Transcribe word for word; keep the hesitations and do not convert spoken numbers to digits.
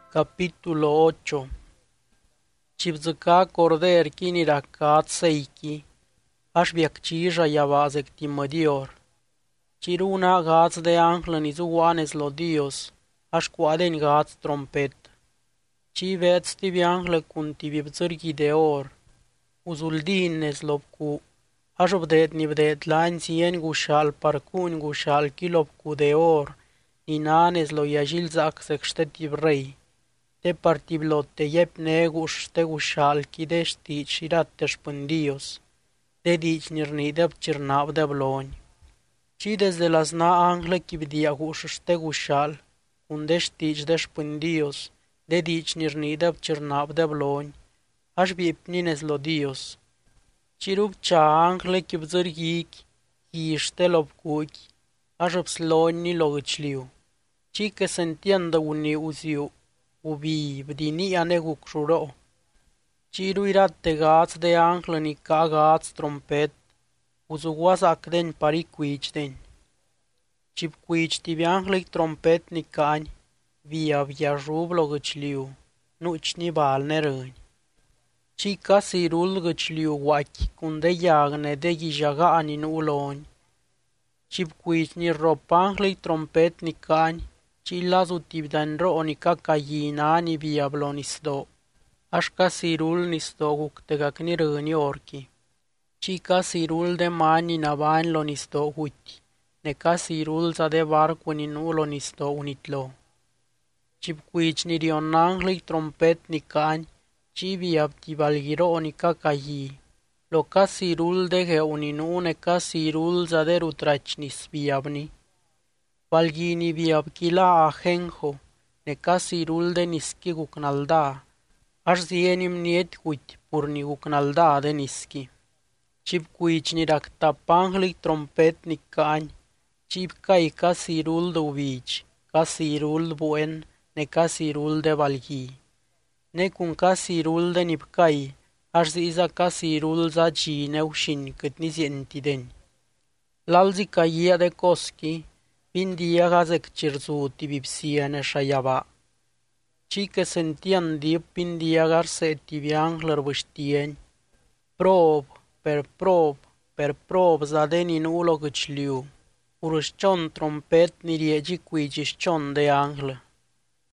Capítulo ocho. Chibzăca corder kinira cat seiki, aș biaccija yavazek timădior. Ciruna gats de anglă nizuanes lo dios, aș quaden gats trompet. Ci vets tibi anglă cun tibi bzărghi de or, uzuldines lopcu, aș obdet nibdet lan cien gushal parcun gushal kilopcu de or, ninanes lo yajil zac sextetib rei. Te partiblote jep negus te gushal kide stic shirat te shpândios, de dic nirnideb cirnab de bloni. Ci desde las na angle kibdia gush te gushal, unde stic de shpândios, de dic nirnideb cirnab de bloni, aș bipnines lo dios. Cirup cha angle kibzărghic, hiște lopcuchi, aș obsloni lo găcliu. Ci que se entienda uni uziu, ubi bdini anegu kshuro. Ciru irate gats de anglă ni ca gats trompet, uzuguas acden pari cuichten. Cip cuichti vi anglă trompet ni cani, via via jublo găcliu, nuci ni bal nerâni. Ci ca sirul găcliu guachi, cunde iagne de gijaga ani nu uloni. Cip cuich ni rop anglă trompet ni cani, ci lazu tibdan ro ni kakayina ni viablo nisdo. Aș ca sirul nisdo guctegak ni râni orchi. Ci ca sirul de mani navan lo nisdo huti. Ne ca sirul za de barcu ni nu lo nisdo unitlo. Cip cuici ni rionangli trompet ni cani, ci viab tibalgiro ni kakayi. Lo ca sirul de ge uninu ne ca sirul za de rutrachnis viabni. Valgini viabkila ajenjo, ne ca sirul de niski guknalda, aș zienim niet cuit purni guknalda de niski. Cip cuici ni ractapangli trompet ni cani, cip cai ca sirul de uvici, ca sirul buen, ne ca sirul de valgi. Ne cun ca sirul de nipcai, aș ziza ca sirul za cineu shin cât ni zientideni. Lalzi caia de coschi, pindia gazek cirzu tibipsiene shayaba. Ci que sentian dip pindia garse tibiang lărbăștieni. Prob, per prob, per prob zadeni nulo găcliu. Urășcion trompet ni riegi cuiciscion de anglă.